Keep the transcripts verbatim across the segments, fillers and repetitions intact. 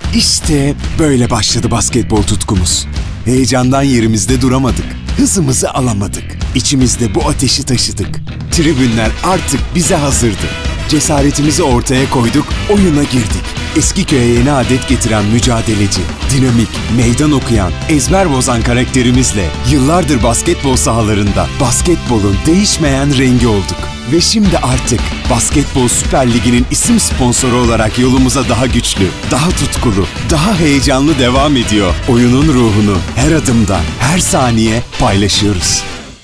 İşte böyle başladı basketbol tutkumuz. Heyecandan yerimizde duramadık. Hızımızı alamadık. İçimizde bu ateşi taşıdık. Tribünler artık bize hazırdı. Cesaretimizi ortaya koyduk, oyuna girdik. Eskiköy'e yeni adet getiren mücadeleci, dinamik, meydan okuyan, ezber bozan karakterimizle yıllardır basketbol sahalarında basketbolun değişmeyen rengi olduk. Ve şimdi artık Basketbol Süper Ligi'nin isim sponsoru olarak yolumuza daha güçlü, daha tutkulu, daha heyecanlı devam ediyor. Oyunun ruhunu her adımda, her saniye paylaşıyoruz.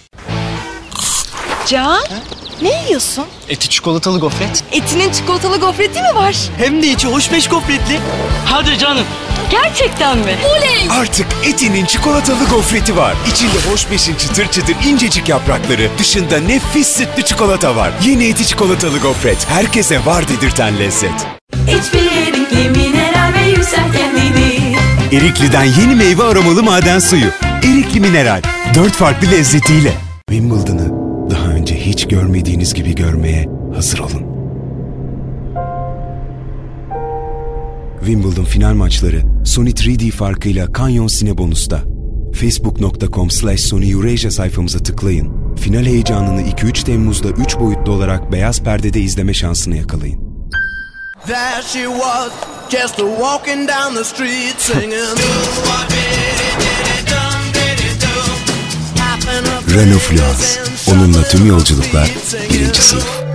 Can, ne yiyorsun? Eti çikolatalı gofret. Etinin çikolatalı gofreti mi var? Hem de içi hoşbeş gofretli. Hadi canım. Gerçekten mi? Oley! Artık Eti'nin çikolatalı gofreti var. İçinde Hoşbeş'in çıtır çıtır incecik yaprakları, dışında nefis sütlü çikolata var. Yeni Eti çikolatalı gofret, herkese var dedirten lezzet. Hiçbir erikli mineral ve yüksel kendini. Erikli'den yeni meyve aromalı maden suyu. Erikli Mineral, dört farklı lezzetiyle. Wimbledon'ı daha önce hiç görmediğiniz gibi görmeye hazır olun. Wimbledon final maçları Sony üç D farkıyla Canyon Cinebonus'ta. facebook nokta com slash sony eurasia sayfamıza tıklayın. Final heyecanını iki üç Temmuz'da üç boyutlu olarak beyaz perdede izleme şansını yakalayın. There she was, just walking down the street singing. Renault Fluence. Onunla tüm yolculuklar birinci sınıf.